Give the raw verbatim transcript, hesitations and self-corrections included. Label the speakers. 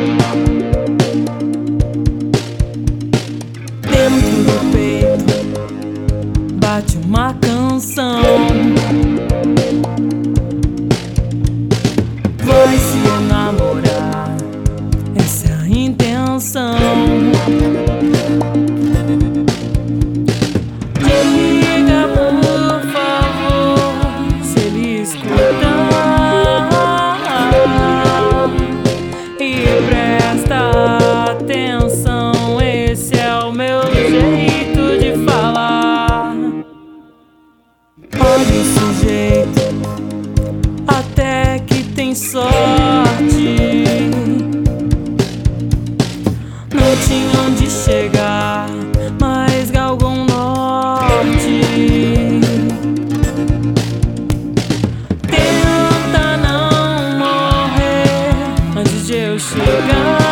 Speaker 1: Dentro do peito bate uma canção. Vai se enamorar, essa é a intenção. Diga por favor se ele escutar e presta atenção. Esse é o meu jeito de falar. Olha o sujeito, até que tem sorte. Não tinha onde chegar, mas galgou um norte. Tenta não morrer antes de eu chegar.